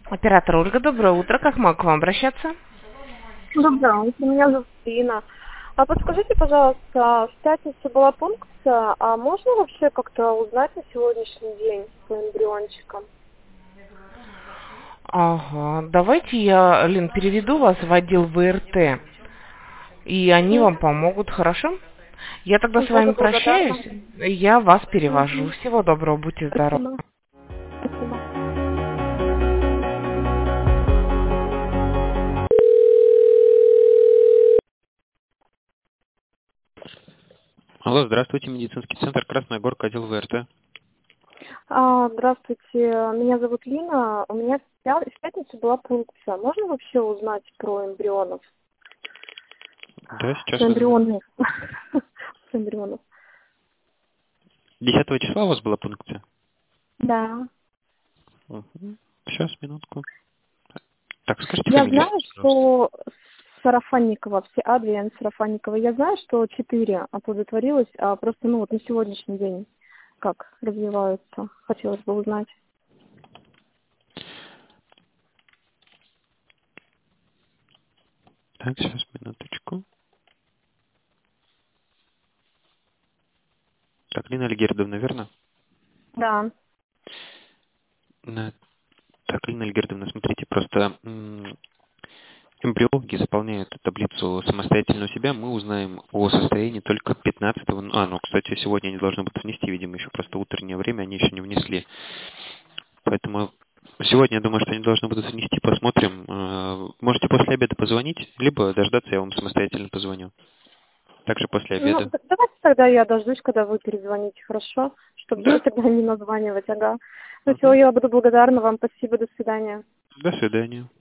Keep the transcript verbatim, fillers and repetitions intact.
Оператор Ольга, доброе утро. Как могу к вам обращаться? Доброе утро, меня зовут Ирина. А подскажите, пожалуйста, в пятницу была пункция, а можно вообще как-то узнать на сегодняшний день по эмбриончикам? Ага, давайте я, Лен, переведу вас в отдел вэ эр тэ, и они Мгм. вам помогут, хорошо? Я тогда с Буду вами прощаюсь, благодарна. я вас перевожу. Мгм. Всего доброго, будьте здоровы. Спасибо. Спасибо. Алло, здравствуйте, медицинский центр Красная Горка, отдел вэ эр тэ. А, здравствуйте, меня зовут Лина. У меня в пя- в пятницу была пункция. Можно вообще узнать про эмбрионов? Да, сейчас Про вызову. эмбрионы. Про эмбрионов. Десятого числа у вас была пункция? Да. Угу. Сейчас, минутку. Так, скажите Я фамилию, знаю, пожалуйста. что Сарафанникова, все Адриан Сарафанникова. Я знаю, что четыре оплодотворилось, а просто, ну вот на сегодняшний день как развиваются, хотелось бы узнать. Так, сейчас, минуточку. Так, Лина Альгердовна, верно? Да. На- Так, Лина Альгердовна, смотрите, просто м, эмбриологи заполняют таблицу самостоятельно у себя. Мы узнаем о состоянии только пятнадцатого. А, ну, кстати, сегодня они должны будут внести, видимо, еще просто утреннее время, они еще не внесли. Поэтому сегодня, я думаю, что они должны будут внести, посмотрим. Э, Можете после обеда позвонить, либо дождаться, я вам самостоятельно позвоню. Также после Ну, обеда. д- давайте тогда я дождусь, когда вы перезвоните, хорошо? Чтобы Да. тогда не названивать, ага. Ну все, Мгм. я буду благодарна вам. Спасибо, до свидания. До свидания.